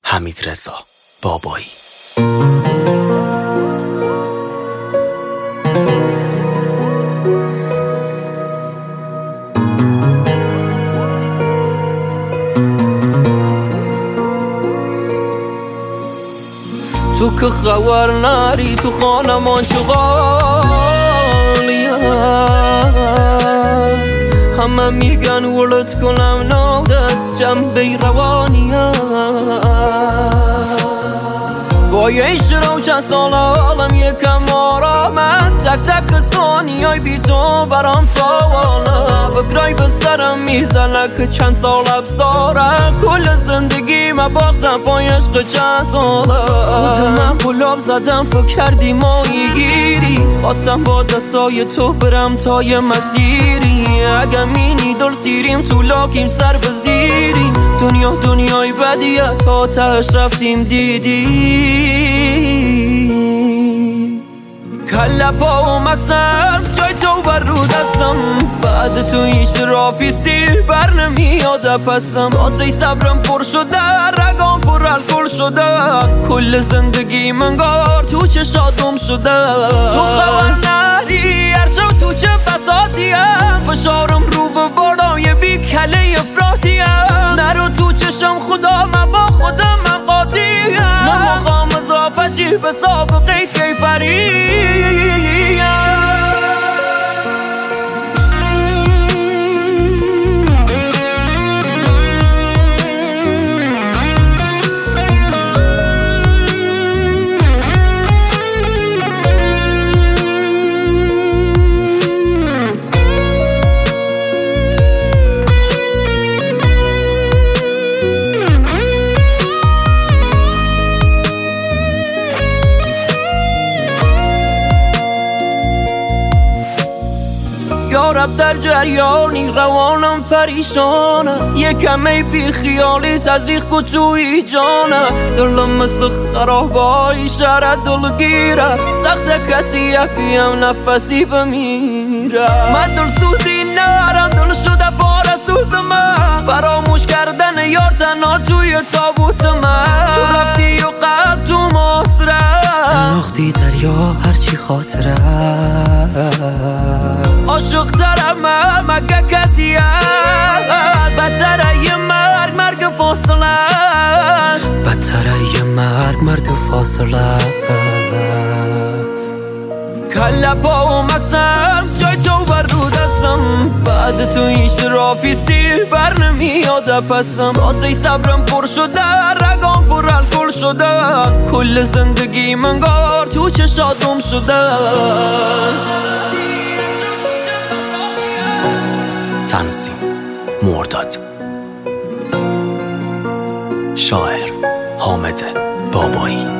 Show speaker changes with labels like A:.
A: حمیدرضا بابایی.
B: تو که خبر نری تو خانمان چغالیم، همه میگن ولد کنم نادت جنبه روانیم. با یه روشن سال عالم یکم آرامت، تک تک ثانیه‌ای بی تو برام تاوانه. فکرای به سرم میزنه که چند سال حبس داره، کل زندگی من باختم پای عشق چند ساله. خودم قلاب زدم فکر کردی مایی گیری، خواستم با دستای تو برم تا یه مسیری. اگه مینی دل سیریم تو لاکیم سر بزیریم، دنیا دنیای بدیه تا تهش رفتیم دیدی. کله پا اومدم جای تو بر رو دستم، بعد تو هیچ را پیستی بر نمیاد پسم. واسه صبرم پر شده رگام پر الکل شده، کل زندگی منگار تو چشاتم شده. تو خبر نری هر شب تو چه بساتیم، فشارم رو به بالای بی کله افراتیم. نرو تو چشم خدا من با خودم من قاطیم، نمیخوام اضافه شی به سابقه کیفری. یارب در جریانی روانم پریشانه، یه کمی بی خیالی تزریق کو توی جانه. دلم مثل خرابای شهر دلگیره، سخت کسی بیم نفسی بمیره. من دل سوزی نرم دل شده پاره سوز من، فراموش کردن یار تنها توی تابوت من. تو رفتی و قلب تو مصره انداختی دریا هرچی خاطره. عاشق ترم مگه کسی هست، بدتره یه مرگ فاصله است، بدتره یه مرگ فاصله است. کله پا اومدم جای تو بر رو دستم، بعد تو هیچ را پیستی بر نمیاد پسم. واسه صبرم پر شده رگام پر الکل شده، کل زندگی منگار تو چشاتم شده.
A: تنظیم مرداد، شاعر حامد بابایی.